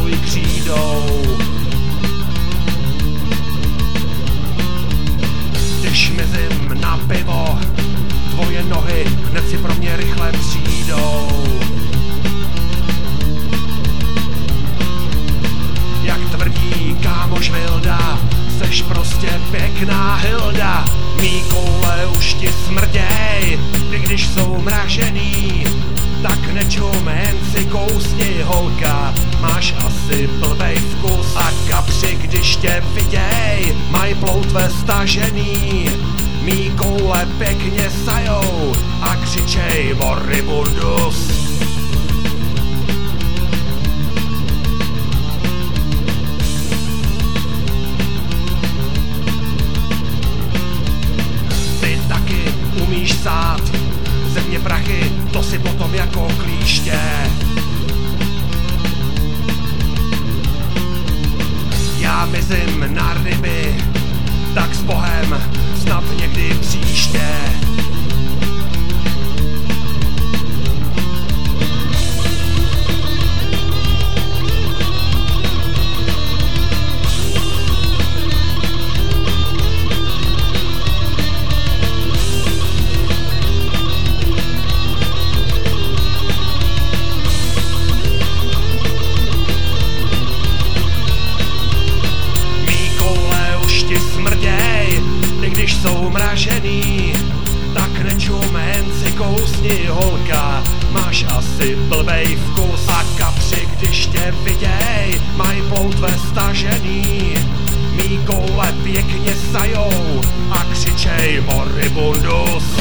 tvůj křídou. Když mizím na pivo, tvoje nohy hned si pro mě rychle přijdou. Jak tvrdí kámoš Vilda, seš prostě pěkná Hilda. Mý koule už ti smrděj, i když jsou mražený. Tak nečum, jen si kousni, holka, máš asi blbej vkus. A kapři, když tě viděj, maj ploutve stažený. Mý koule pěkně sajou a křičej moribundus. Ty taky umíš sát, země prachy, to si potom jako klíště. Já mizím na ryby, tak s Bohem, snad někdy příště. Jsou mražený, tak nečum, jen si kousni, holka, máš asi blbej vkus. A kapři, když tě viděj, maj ploutve stažený. Mý koule pěkně sajou a křičej moribundus.